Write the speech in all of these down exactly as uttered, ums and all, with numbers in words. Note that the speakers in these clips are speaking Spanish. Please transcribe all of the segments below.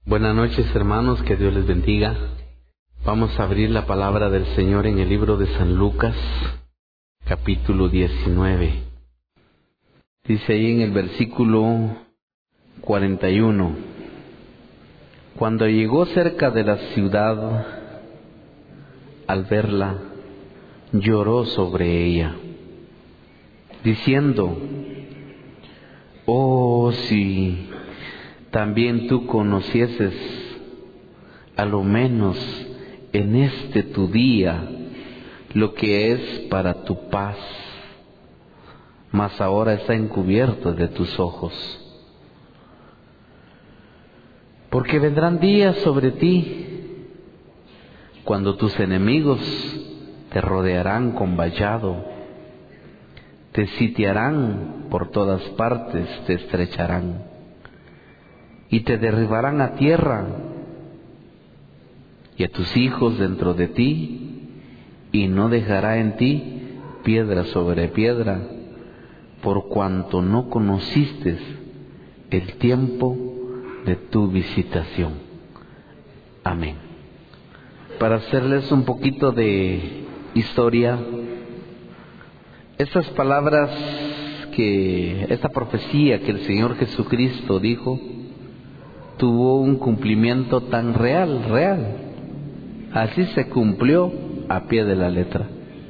Buenas noches, hermanos, que Dios les bendiga. Vamos a abrir la palabra del Señor en el libro de San Lucas, capítulo diecinueve. Dice ahí en el versículo cuarenta y uno: Cuando llegó cerca de la ciudad, al verla, lloró sobre ella, diciendo: Oh, si también tú conocieses, a lo menos en este tu día, lo que es para tu paz, mas ahora está encubierto de tus ojos. Porque vendrán días sobre ti, cuando tus enemigos te rodearán con vallado, te sitiarán por todas partes, te estrecharán y te derribarán a tierra, y a tus hijos dentro de ti, y no dejará en ti piedra sobre piedra, por cuanto no conociste el tiempo de tu visitación. Amén. Para hacerles un poquito de historia, estas palabras que, esta profecía que el Señor Jesucristo dijo, tuvo un cumplimiento tan real, real. Así se cumplió a pie de la letra.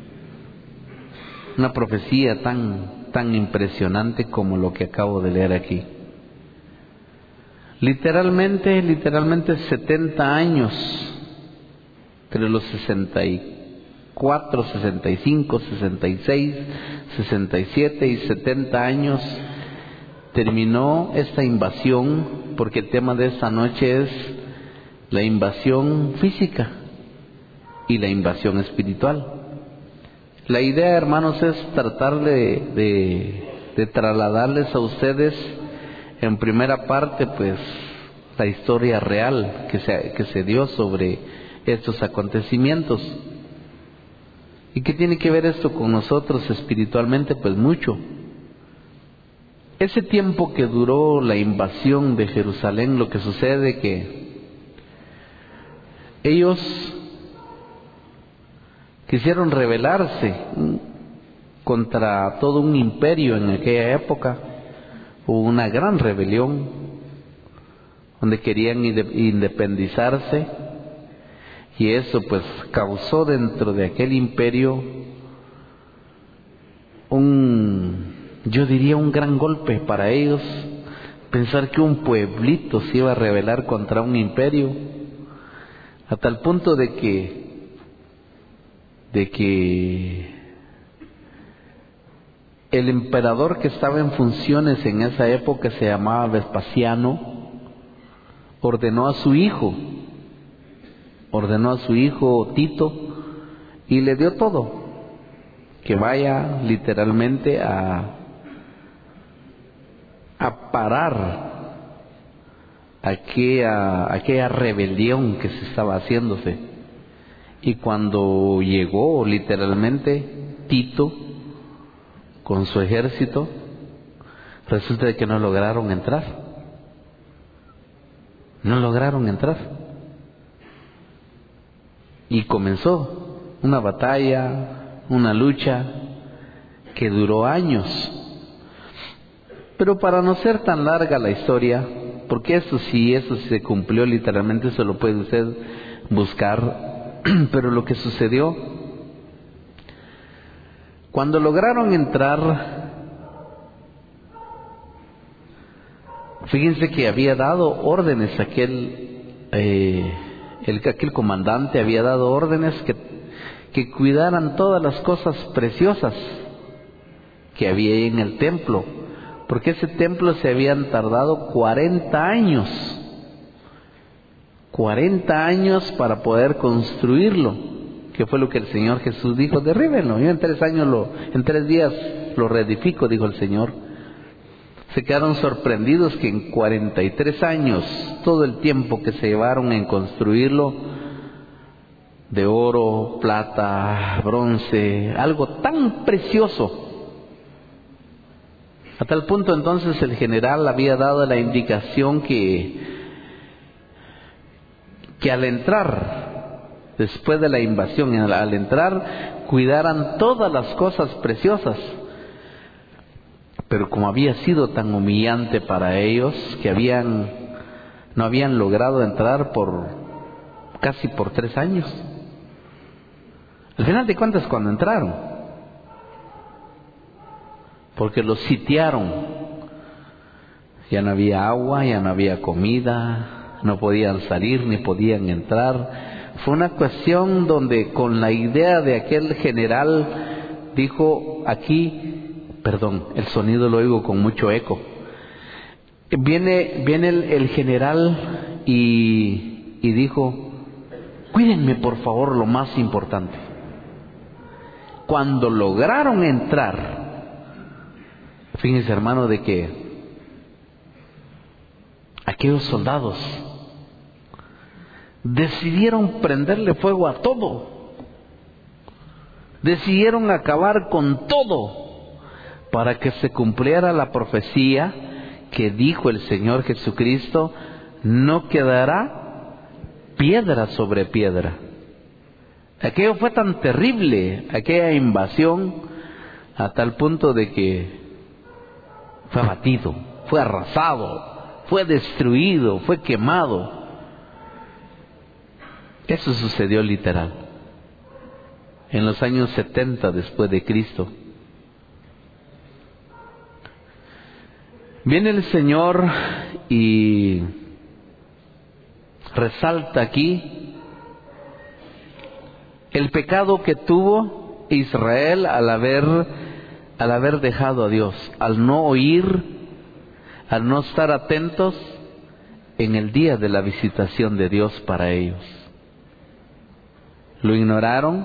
Una profecía tan, tan impresionante como lo que acabo de leer aquí. Literalmente, literalmente setenta años, entre los sesenta y cuatro, sesenta y cinco, sesenta y seis, sesenta y siete y setenta años, terminó esta invasión, porque el tema de esta noche es la invasión física y la invasión espiritual. La idea, hermanos, es tratar de, de, de trasladarles a ustedes en primera parte, pues, la historia real que se, que se dio sobre estos acontecimientos. ¿Y qué tiene que ver esto con nosotros espiritualmente? Pues mucho. Ese tiempo que duró la invasión de Jerusalén, lo que sucede que ellos quisieron rebelarse contra todo un imperio en aquella época. Hubo una gran rebelión donde querían independizarse, y eso pues causó dentro de aquel imperio un, yo diría, un gran golpe para ellos. Pensar que un pueblito se iba a rebelar contra un imperio, a tal punto de que de que el emperador que estaba en funciones en esa época, se llamaba Vespasiano, ordenó a su hijo, ordenó a su hijo Tito, y le dio todo, que vaya literalmente a a parar aquella, aquella rebelión que se estaba haciéndose. Y cuando llegó literalmente Tito con su ejército, resulta que no lograron entrar. No lograron entrar. Y comenzó una batalla, una lucha que duró años. Pero para no ser tan larga la historia, porque eso sí, eso sí se cumplió literalmente, eso lo puede usted buscar. Pero lo que sucedió, cuando lograron entrar, fíjense que había dado órdenes aquel, eh, el, aquel comandante había dado órdenes que, que cuidaran todas las cosas preciosas que había ahí en el templo, porque ese templo se habían tardado cuarenta años, cuarenta años para poder construirlo, que fue lo que el Señor Jesús dijo: derríbenlo, yo en tres años lo, en tres días lo reedifico, dijo el Señor. Se quedaron sorprendidos que en cuarenta y tres años, todo el tiempo que se llevaron en construirlo, de oro, plata, bronce, algo tan precioso. A tal punto entonces el general había dado la indicación que que al entrar, después de la invasión, al entrar, cuidaran todas las cosas preciosas. Pero como había sido tan humillante para ellos, que habían, no habían logrado entrar por casi por tres años. Al final de cuentas, cuando entraron, porque los sitiaron, ya no había agua, ya no había comida, no podían salir ni podían entrar. Fue una cuestión donde, con la idea de aquel general, dijo aquí, perdón, el sonido lo oigo con mucho eco. Viene, viene el, el general y, y dijo: cuídenme por favor lo más importante. Cuando lograron entrar, fíjense, hermano, de que aquellos soldados decidieron prenderle fuego a todo, decidieron acabar con todo, para que se cumpliera la profecía que dijo el Señor Jesucristo: no quedará piedra sobre piedra. Aquello fue tan terrible, aquella invasión, a tal punto de que fue abatido, fue arrasado, fue destruido, fue quemado. Eso sucedió literal en los años setenta después de Cristo. Viene el Señor y resalta aquí el pecado que tuvo Israel al haber, al haber dejado a Dios, al no oír, al no estar atentos en el día de la visitación de Dios para ellos. Lo ignoraron,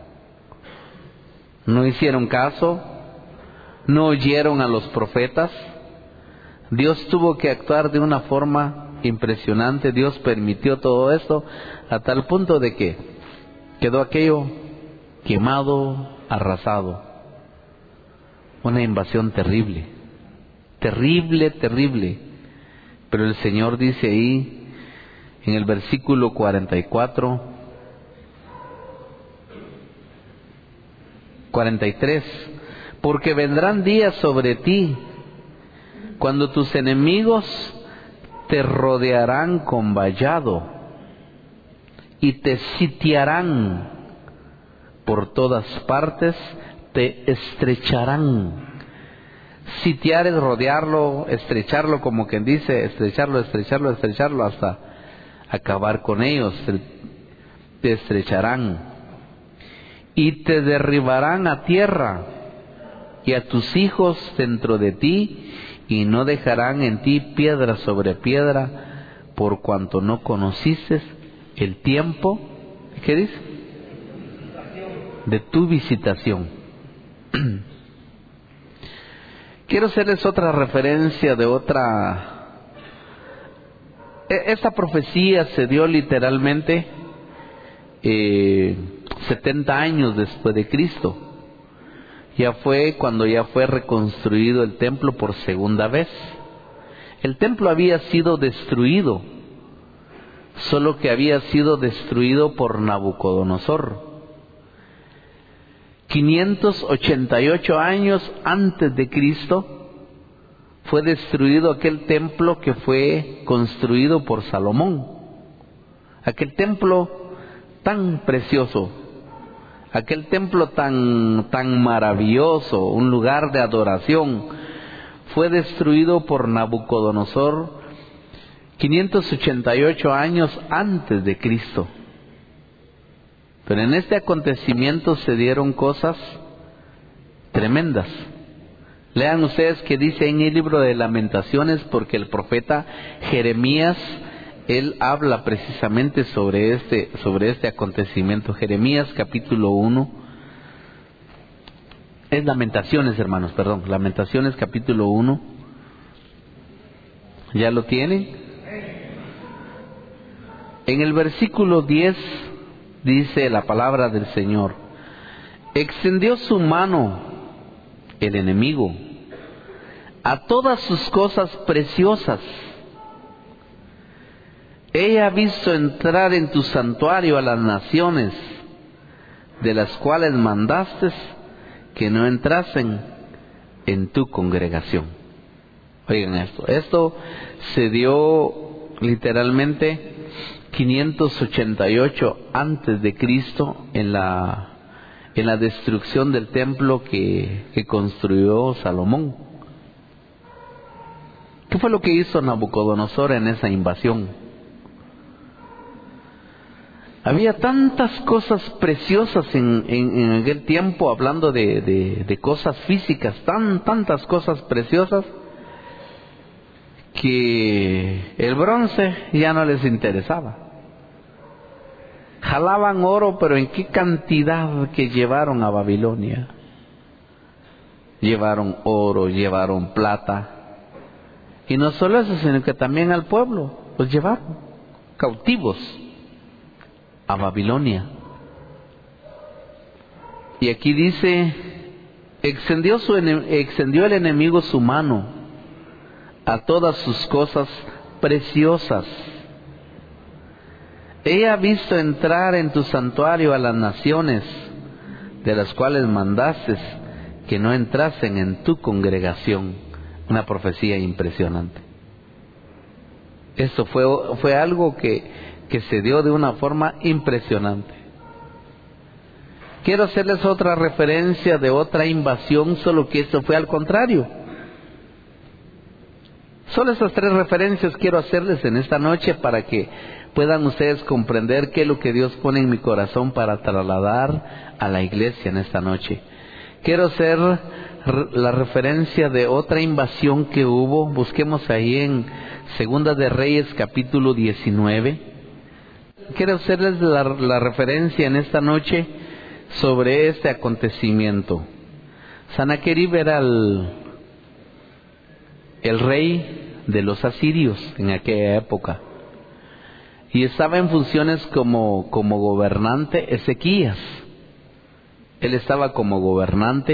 no hicieron caso, no oyeron a los profetas. Dios tuvo que actuar de una forma impresionante. Dios permitió todo esto a tal punto de que quedó aquello quemado, arrasado. Una invasión terrible, terrible, terrible. Pero el Señor dice ahí en el versículo cuarenta y cuatro, cuarenta y tres: porque vendrán días sobre ti cuando tus enemigos te rodearán con vallado y te sitiarán por todas partes, te estrecharán. Sitiar es rodearlo, estrecharlo, como quien dice, estrecharlo, estrecharlo, estrecharlo hasta acabar con ellos. Te estrecharán y te derribarán a tierra y a tus hijos dentro de ti, y no dejarán en ti piedra sobre piedra, por cuanto no conociste el tiempo, ¿qué dice? De tu visitación. Quiero hacerles otra referencia de otra. Esta profecía se dio literalmente eh, setenta años después de Cristo. Ya fue cuando ya fue reconstruido el templo por segunda vez. El templo había sido destruido, solo que había sido destruido por Nabucodonosor. quinientos ochenta y ocho años antes de Cristo fue destruido aquel templo que fue construido por Salomón. Aquel templo tan precioso, aquel templo tan, tan maravilloso, un lugar de adoración, fue destruido por Nabucodonosor quinientos ochenta y ocho años antes de Cristo. Pero en este acontecimiento se dieron cosas tremendas. Lean ustedes que dice en el libro de Lamentaciones, porque el profeta Jeremías, él habla precisamente sobre este, sobre este acontecimiento. Jeremías capítulo uno. Es Lamentaciones, hermanos, perdón. Lamentaciones capítulo uno. ¿Ya lo tienen? En el versículo diez dice la palabra del Señor: extendió su mano el enemigo a todas sus cosas preciosas, He visto entrar en tu santuario a las naciones, de las cuales mandaste que no entrasen en tu congregación. Oigan esto, esto se dio literalmente quinientos ochenta y ocho antes de Cristo, en la en la destrucción del templo que, que construyó Salomón. ¿Qué fue lo que hizo Nabucodonosor en esa invasión? Había tantas cosas preciosas en, en, en aquel tiempo, hablando de, de, de cosas físicas, tan tantas cosas preciosas, que el bronce ya no les interesaba. Jalaban oro, pero ¿en qué cantidad que llevaron a Babilonia? Llevaron oro, llevaron plata. Y no solo eso, sino que también al pueblo los llevaron cautivos a Babilonia. Y aquí dice, extendió, su, extendió el enemigo su mano a todas sus cosas preciosas. He visto entrar en tu santuario a las naciones, de las cuales mandaste que no entrasen en tu congregación. Una profecía impresionante. Esto fue, fue algo que, que se dio de una forma impresionante. Quiero hacerles otra referencia de otra invasión, solo que esto fue al contrario. Solo esas tres referencias quiero hacerles en esta noche para que puedan ustedes comprender qué es lo que Dios pone en mi corazón para trasladar a la iglesia en esta noche. Quiero hacer la referencia de otra invasión que hubo. Busquemos ahí en Segunda de Reyes capítulo diecinueve. Quiero hacerles la, la referencia en esta noche sobre este acontecimiento. Sanaquerib era el, el rey de los asirios en aquella época, y estaba en funciones como, como gobernante Ezequías. Él estaba como gobernante,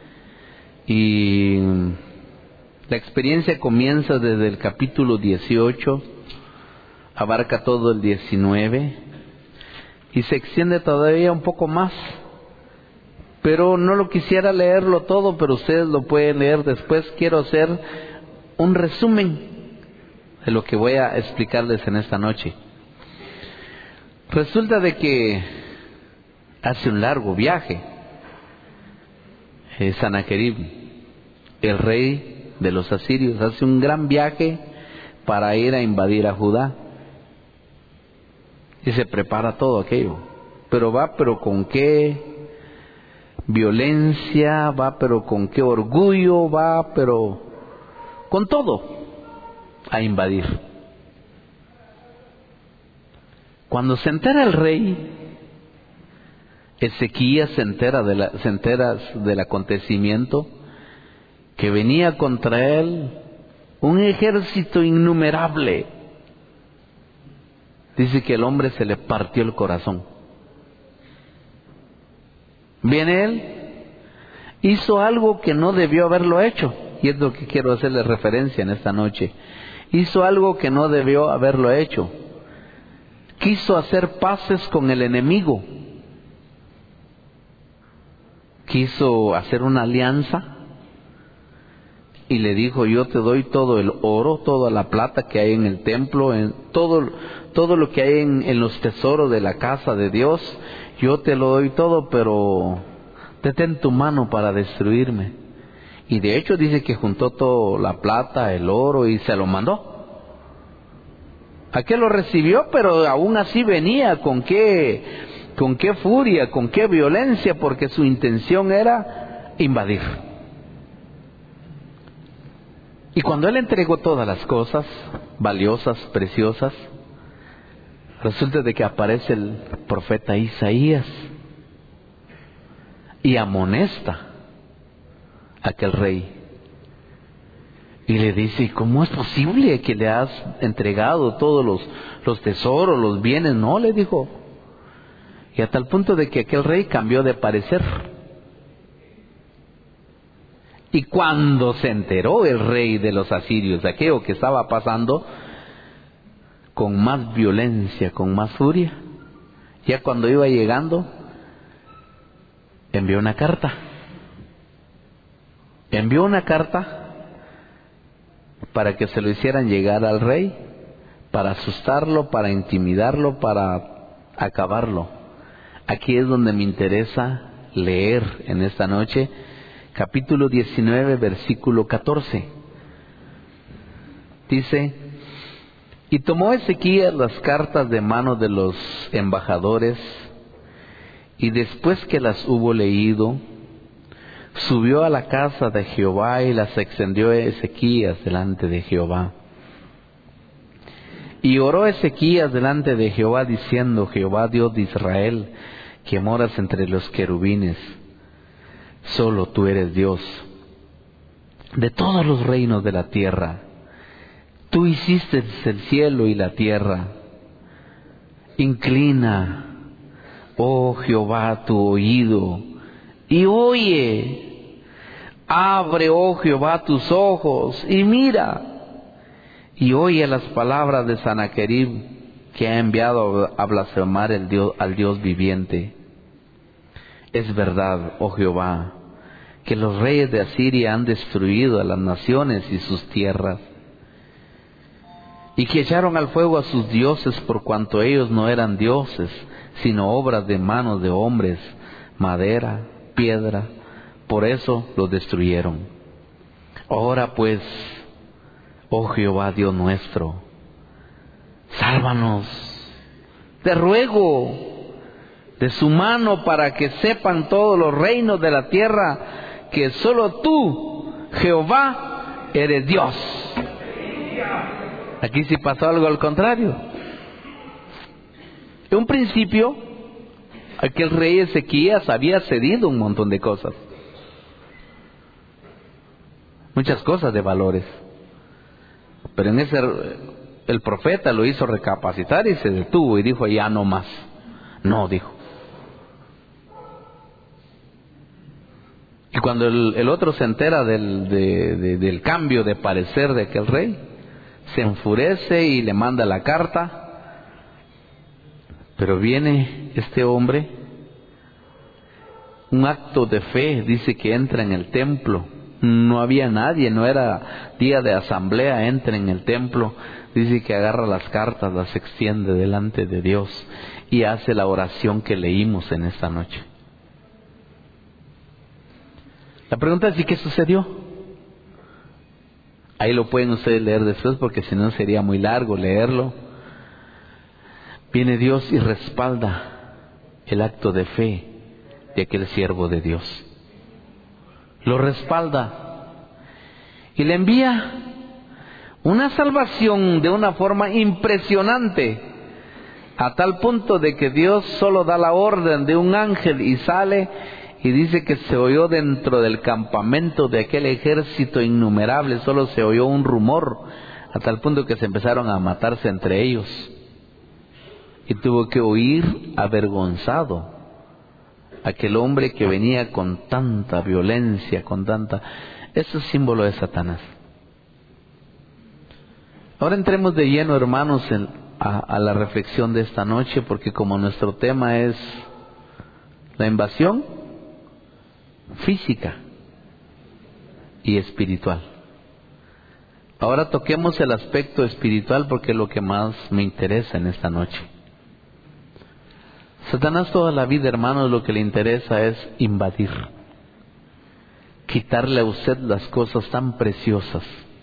y la experiencia comienza desde el capítulo dieciocho, abarca todo el diecinueve y se extiende todavía un poco más, pero no lo quisiera leerlo todo, pero ustedes lo pueden leer después. Quiero hacer un resumen de lo que voy a explicarles en esta noche. Resulta de que hace un largo viaje eh, Sanaquerib, el rey de los asirios, hace un gran viaje para ir a invadir a Judá, y se prepara todo aquello, pero va pero con qué violencia, va pero con qué orgullo, va pero con todo a invadir. Cuando se entera el rey Ezequías, se entera, de la, se entera del acontecimiento, que venía contra él un ejército innumerable, dice que el hombre se le partió el corazón. Viene él, hizo algo que no debió haberlo hecho, y es lo que quiero hacerle referencia en esta noche. Hizo algo que no debió haberlo hecho. Quiso hacer paces con el enemigo. Quiso hacer una alianza y le dijo: yo te doy todo el oro, toda la plata que hay en el templo, en todo, todo lo que hay en, en los tesoros de la casa de Dios, yo te lo doy todo, pero detén tu mano para destruirme. Y de hecho dice que juntó toda la plata, el oro, y se lo mandó. Aquel lo recibió, pero aún así venía con qué, con qué furia, con qué violencia, porque su intención era invadir. Y cuando él entregó todas las cosas valiosas, preciosas, resulta de que aparece el profeta Isaías y amonesta a aquel rey. Y le dice: ¿cómo es posible que le has entregado todos los, los tesoros, los bienes? No, le dijo. Y a tal punto de que aquel rey cambió de parecer. Y cuando se enteró el rey de los asirios de aquello que estaba pasando, con más violencia, con más furia. Ya cuando iba llegando, envió una carta. Envió una carta para que se lo hicieran llegar al rey, para asustarlo, para intimidarlo, para acabarlo. Aquí es donde me interesa leer en esta noche, capítulo diecinueve, versículo catorce. Dice: y tomó Ezequías las cartas de mano de los embajadores, y después que las hubo leído, subió a la casa de Jehová y las extendió Ezequías delante de Jehová. Y oró Ezequías delante de Jehová diciendo: Jehová Dios de Israel, que moras entre los querubines, solo tú eres Dios de todos los reinos de la tierra. Tú hiciste el cielo y la tierra. Inclina, oh Jehová, tu oído y oye. Abre, oh Jehová, tus ojos y mira, y oye las palabras de Sanaquerib, que ha enviado a blasfemar el Dios, al Dios viviente. Es verdad, oh Jehová, que los reyes de Asiria han destruido a las naciones y sus tierras, y que echaron al fuego a sus dioses, por cuanto ellos no eran dioses, sino obras de manos de hombres, madera, piedra. Por eso los destruyeron. Ahora pues, oh Jehová Dios nuestro, sálvanos, te ruego, de su mano, para que sepan todos los reinos de la tierra que solo tú, Jehová, eres Dios. Aquí sí pasó algo al contrario. En un principio, aquel rey Ezequías había cedido un montón de cosas, muchas cosas de valores, pero en ese el profeta lo hizo recapacitar y se detuvo y dijo: ya no más. No, dijo. Y cuando el, el otro se entera del, de, de, del cambio de parecer de aquel rey, se enfurece y le manda la carta. Pero viene este hombre, un acto de fe, dice que entra en el templo. No había nadie, no era día de asamblea, entra en el templo, dice que agarra las cartas, las extiende delante de Dios y hace la oración que leímos en esta noche. La pregunta es: ¿y qué sucedió? Ahí lo pueden ustedes leer después, porque si no sería muy largo leerlo. Viene Dios y respalda el acto de fe de aquel siervo de Dios. Lo respalda y le envía una salvación de una forma impresionante, a tal punto de que Dios solo da la orden de un ángel y sale, y dice que se oyó dentro del campamento de aquel ejército innumerable, solo se oyó un rumor, a tal punto que se empezaron a matarse entre ellos. Y tuvo que huir avergonzado aquel hombre que venía con tanta violencia, con tanta... Eso es símbolo de Satanás. Ahora entremos de lleno, hermanos, en, a, a la reflexión de esta noche, porque como nuestro tema es la invasión física y espiritual. Ahora toquemos el aspecto espiritual, porque es lo que más me interesa en esta noche. Satanás toda la vida, hermanos, lo que le interesa es invadir, quitarle a usted las cosas tan preciosas.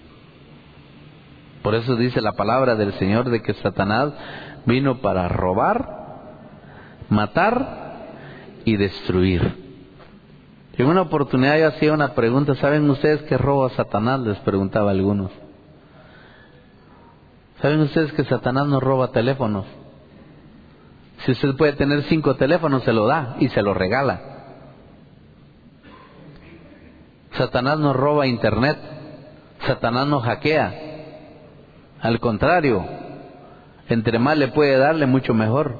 Por eso dice la palabra del Señor de que Satanás vino para robar, matar y destruir. En una oportunidad yo hacía una pregunta: ¿saben ustedes qué roba Satanás? Les preguntaba a algunos. ¿Saben ustedes que Satanás no roba teléfonos? Si usted puede tener cinco teléfonos, se lo da y se lo regala. Satanás no roba internet. Satanás no hackea. Al contrario, entre más le puede darle, mucho mejor.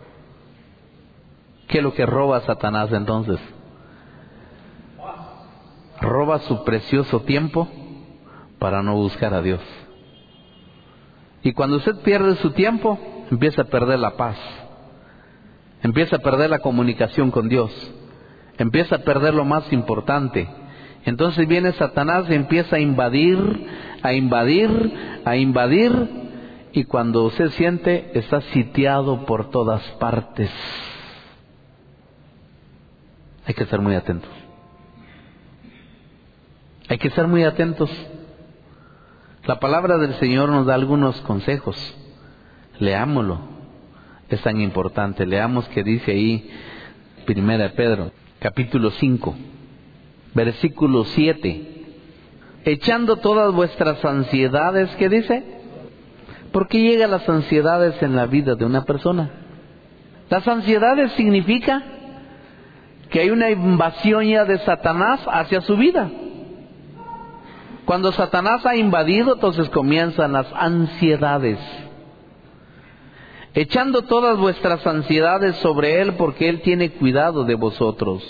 ¿Qué es lo que roba Satanás entonces? Roba su precioso tiempo para no buscar a Dios. Y cuando usted pierde su tiempo, empieza a perder la paz. Empieza a perder la comunicación con Dios. Empieza a perder lo más importante. Entonces viene Satanás y empieza a invadir, a invadir, a invadir. Y cuando usted siente, está sitiado por todas partes. Hay que estar muy atentos. Hay que estar muy atentos. La palabra del Señor nos da algunos consejos. Leámoslo. Es tan importante. Leamos que dice ahí, Primera de Pedro, capítulo cinco, versículo siete. Echando todas vuestras ansiedades, ¿qué dice? ¿Por qué llegan las ansiedades en la vida de una persona? Las ansiedades significa que hay una invasión ya de Satanás hacia su vida. Cuando Satanás ha invadido, entonces comienzan las ansiedades. Echando todas vuestras ansiedades sobre Él, porque Él tiene cuidado de vosotros.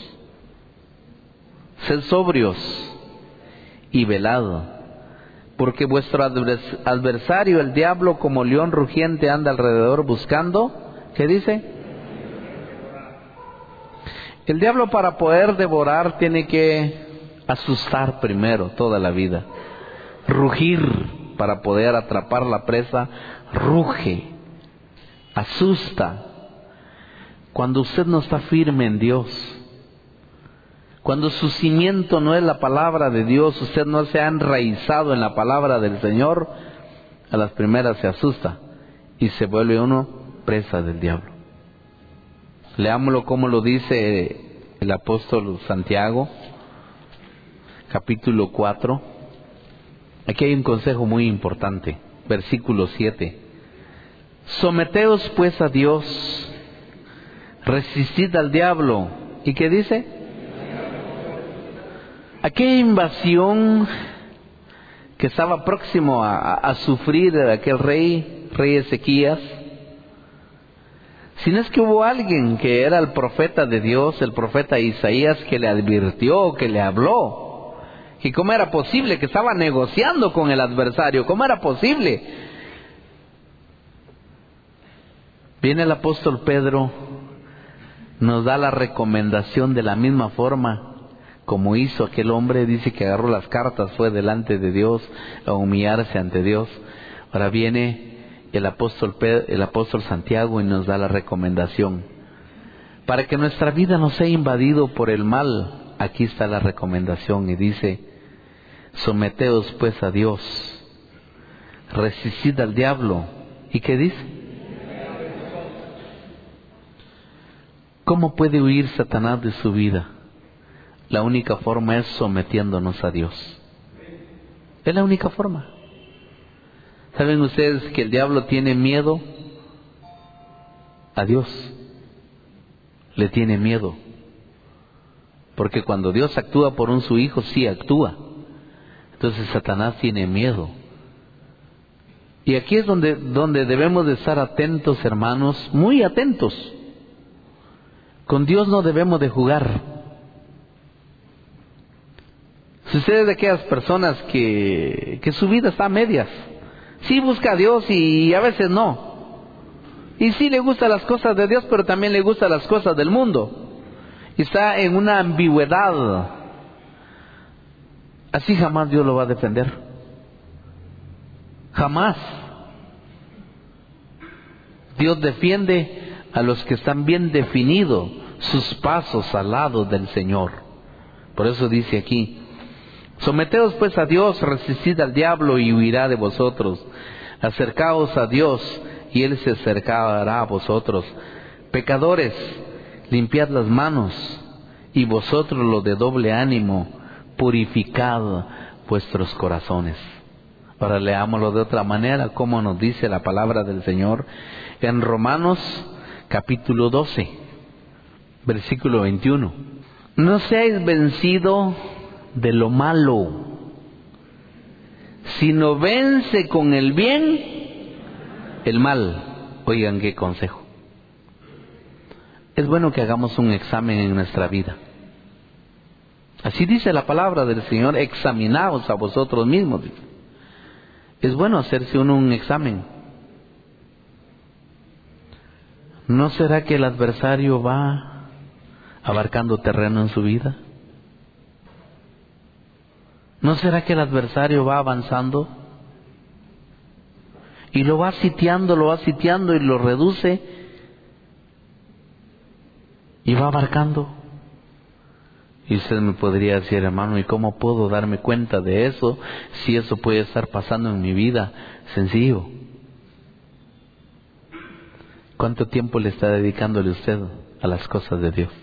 Sed sobrios y velad, porque vuestro adversario, el diablo, como león rugiente, anda alrededor buscando, ¿qué dice? El diablo, para poder devorar, tiene que asustar primero toda la vida. Rugir para poder atrapar la presa. Ruge, asusta. Cuando usted no está firme en Dios, cuando su cimiento no es la palabra de Dios, usted no se ha enraizado en la palabra del Señor, a las primeras se asusta y se vuelve uno presa del diablo. Leámoslo como lo dice el apóstol Santiago, capítulo cuatro. Aquí hay un consejo muy importante, versículo siete. Someteos pues a Dios, resistid al diablo. ¿Y qué dice? Aquella invasión que estaba próximo a, a, a sufrir de aquel rey, rey Ezequías, si no es que hubo alguien que era el profeta de Dios, el profeta Isaías, que le advirtió, que le habló, y cómo era posible que estaba negociando con el adversario, cómo era posible. Viene el apóstol Pedro, nos da la recomendación de la misma forma como hizo aquel hombre. Dice que agarró las cartas, fue delante de Dios a humillarse ante Dios. Ahora viene el apóstol Pedro, el apóstol Santiago, y nos da la recomendación para que nuestra vida no sea invadido por el mal. Aquí está la recomendación y dice: someteos pues a Dios, resistid al diablo. ¿Y qué dice? ¿Cómo puede huir Satanás de su vida? La única forma es sometiéndonos a Dios. Es la única forma. ¿Saben ustedes que el diablo tiene miedo a Dios? Le tiene miedo. Porque cuando Dios actúa por un su hijo, sí actúa. Entonces Satanás tiene miedo. Y aquí es donde, donde debemos de estar atentos, hermanos, muy atentos. Con Dios no debemos de jugar. Si usted es de aquellas personas que, que su vida está a medias, sí busca a Dios y a veces no. Y sí le gustan las cosas de Dios, pero también le gustan las cosas del mundo. Y está en una ambigüedad. Así jamás Dios lo va a defender. Jamás. Dios defiende a los que están bien definidos sus pasos al lado del Señor. Por eso dice aquí: someteos pues a Dios, resistid al diablo y huirá de vosotros. Acercaos a Dios y Él se acercará a vosotros. Pecadores, limpiad las manos, y vosotros los de doble ánimo, purificad vuestros corazones. Ahora leámoslo de otra manera, como nos dice la palabra del Señor en Romanos capítulo doce, versículo veintiuno. No seáis vencidos de lo malo, sino vence con el bien el mal. Oigan qué consejo. Es bueno que hagamos un examen en nuestra vida. Así dice la palabra del Señor: examinaos a vosotros mismos. Es bueno hacerse uno un examen. ¿No será que el adversario va abarcando terreno en su vida? ¿No será que el adversario va avanzando? Y lo va sitiando, lo va sitiando y lo reduce y va abarcando. Y usted me podría decir, hermano, ¿y cómo puedo darme cuenta de eso si eso puede estar pasando en mi vida? Sencillo. ¿Cuánto tiempo le está dedicándole usted a las cosas de Dios?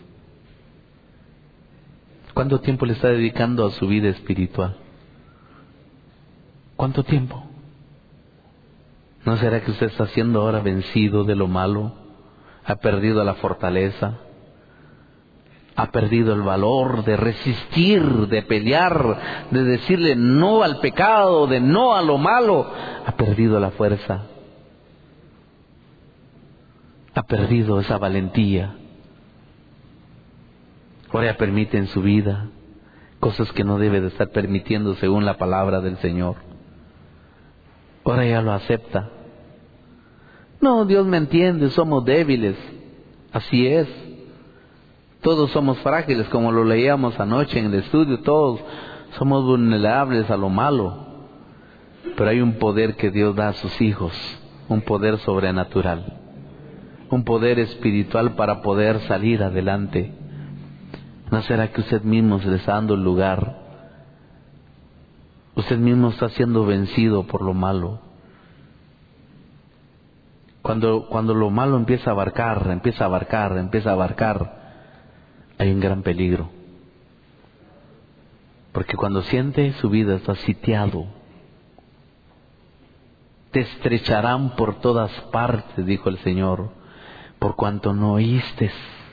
¿Cuánto tiempo le está dedicando a su vida espiritual? ¿Cuánto tiempo? ¿No será que usted está siendo ahora vencido de lo malo? ¿Ha perdido la fortaleza? ¿Ha perdido el valor de resistir, de pelear, de decirle no al pecado, de no a lo malo? ¿Ha perdido la fuerza? ¿Ha perdido esa valentía? Ahora ya permite en su vida cosas que no debe de estar permitiendo según la palabra del Señor. Ahora ya lo acepta. No, Dios me entiende, somos débiles. Así es. Todos somos frágiles, como lo leíamos anoche en el estudio. Todos somos vulnerables a lo malo. Pero hay un poder que Dios da a sus hijos. Un poder sobrenatural. Un poder espiritual para poder salir adelante. ¿No será que usted mismo se le está dando el lugar? Usted mismo está siendo vencido por lo malo. Cuando, cuando lo malo empieza a abarcar, empieza a abarcar, empieza a abarcar, hay un gran peligro. Porque cuando siente su vida está sitiado, te estrecharán por todas partes, dijo el Señor, por cuanto no oíste.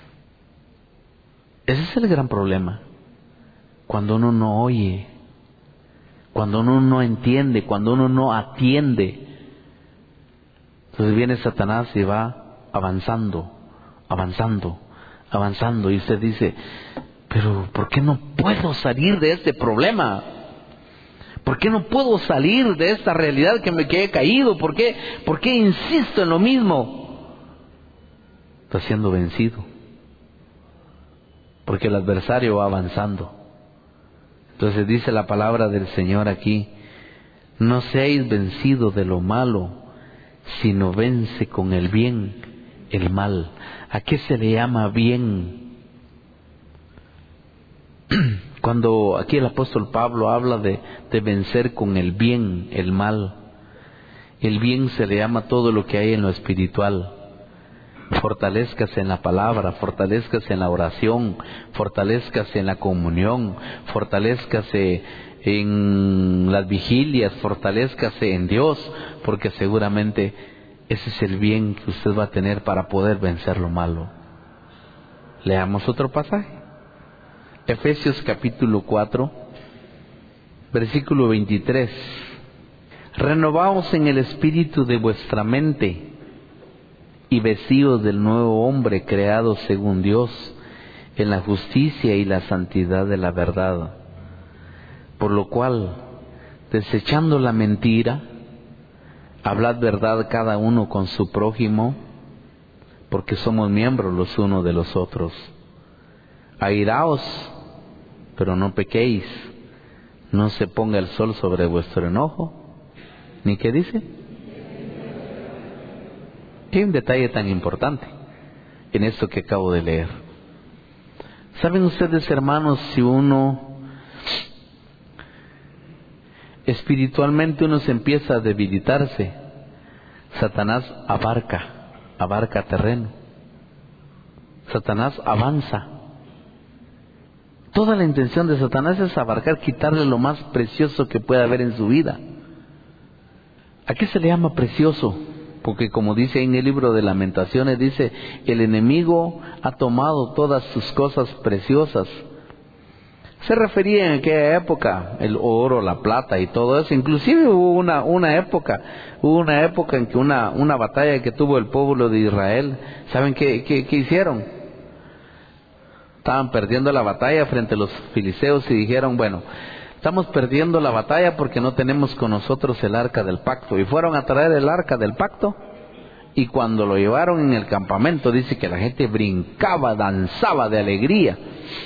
Ese es el gran problema. Cuando uno no oye, cuando uno no entiende, cuando uno no atiende. Entonces viene Satanás y va avanzando, avanzando, avanzando. Y usted dice, pero ¿por qué no puedo salir de este problema? ¿Por qué no puedo salir de esta realidad que me que he caído? ¿Por qué, ¿Por qué insisto en lo mismo? Está siendo vencido. Porque el adversario va avanzando. Entonces dice la palabra del Señor aquí, no seáis vencidos de lo malo, sino vence con el bien el mal. ¿A qué se le llama bien? Cuando aquí el apóstol Pablo habla de, de vencer con el bien el mal, el bien se le llama todo lo que hay en lo espiritual. Fortalézcase en la palabra, fortalézcase en la oración, fortalézcase en la comunión, fortalézcase en las vigilias, fortalézcase en Dios, porque seguramente ese es el bien que usted va a tener para poder vencer lo malo. Leamos otro pasaje. Efesios capítulo cuatro, versículo veintitrés. Renovaos en el espíritu de vuestra mente y vestidos del nuevo hombre creado según Dios, en la justicia y la santidad de la verdad. Por lo cual, desechando la mentira, hablad verdad cada uno con su prójimo, porque somos miembros los unos de los otros. Airaos, pero no pequéis, no se ponga el sol sobre vuestro enojo. ¿Ni qué dice? Hay un detalle tan importante en esto que acabo de leer. ¿Saben ustedes, hermanos, si uno espiritualmente uno se empieza a debilitarse, Satanás abarca, abarca terreno. Satanás avanza. Toda la intención de Satanás es abarcar, quitarle lo más precioso que pueda haber en su vida. ¿A qué se le llama precioso? Porque como dice en el libro de Lamentaciones, dice, el enemigo ha tomado todas sus cosas preciosas. Se refería en aquella época, el oro, la plata y todo eso. Inclusive hubo una, una época, hubo una época en que una, una batalla que tuvo el pueblo de Israel, ¿saben qué, qué, qué hicieron? Estaban perdiendo la batalla frente a los filisteos y dijeron, bueno, estamos perdiendo la batalla porque no tenemos con nosotros el arca del pacto. Y fueron a traer el arca del pacto Y cuando lo llevaron en el campamento, dice que la gente brincaba, danzaba de alegría.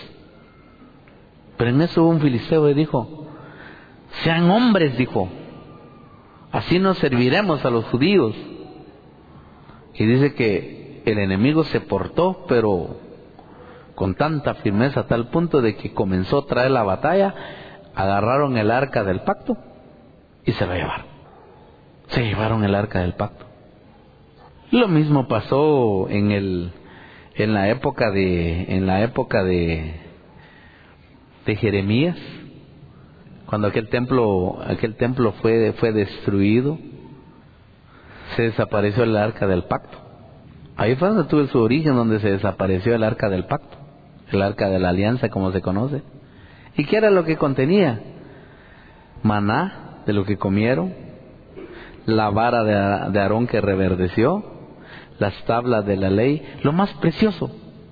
Pero en eso un filisteo le dijo: sean hombres, dijo, así nos serviremos a los judíos. Y dice que el enemigo se portó, pero con tanta firmeza, a tal punto de que comenzó a traer la batalla. Agarraron el arca del pacto y se la llevaron. Se llevaron el arca del pacto. Lo mismo pasó en el en la época de en la época de de Jeremías, cuando aquel templo aquel templo fue fue destruido. Se desapareció el arca del pacto. Ahí fue donde tuvo su origen, donde se desapareció el arca del pacto, el arca de la alianza, como se conoce. ¿Y qué era lo que contenía? Maná, de lo que comieron, la vara de, de Aarón que reverdeció, las tablas de la ley, lo más precioso.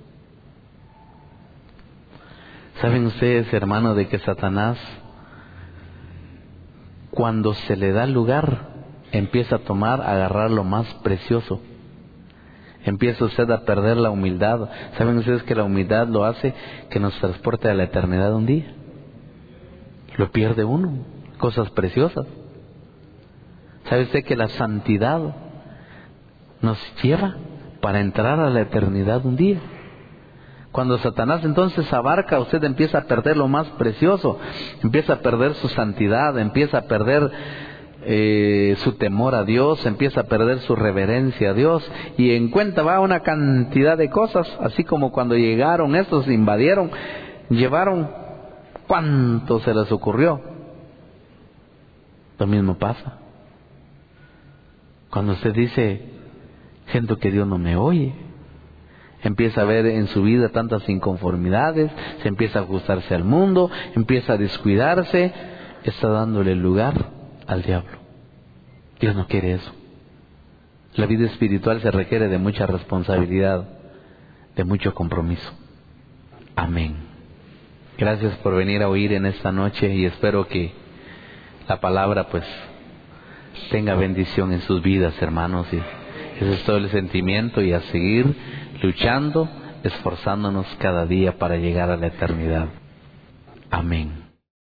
¿Saben ustedes, hermanos, de que Satanás, cuando se le da lugar, empieza a tomar, a agarrar lo más precioso? Empieza usted a perder la humildad. ¿Saben ustedes que la humildad lo hace que nos transporte a la eternidad un día? Lo pierde uno, cosas preciosas. ¿Sabe usted que la santidad nos lleva para entrar a la eternidad un día? Cuando Satanás entonces abarca, usted empieza a perder lo más precioso, empieza a perder su santidad, empieza a perder eh, su temor a Dios, empieza a perder su reverencia a Dios, y en cuenta va una cantidad de cosas, así como cuando llegaron estos, invadieron, llevaron, ¿cuánto se les ocurrió? Lo mismo pasa cuando usted dice: siento que Dios no me oye. Empieza a ver en su vida tantas inconformidades, se empieza a ajustarse al mundo, empieza a descuidarse, está dándole lugar al diablo. Dios no quiere eso. La vida espiritual se requiere de mucha responsabilidad, de mucho compromiso. Amén. Gracias por venir a oír en esta noche, y espero que la palabra pues tenga bendición en sus vidas, hermanos. Y ese es todo el sentimiento, y a seguir luchando, esforzándonos cada día para llegar a la eternidad. Amén.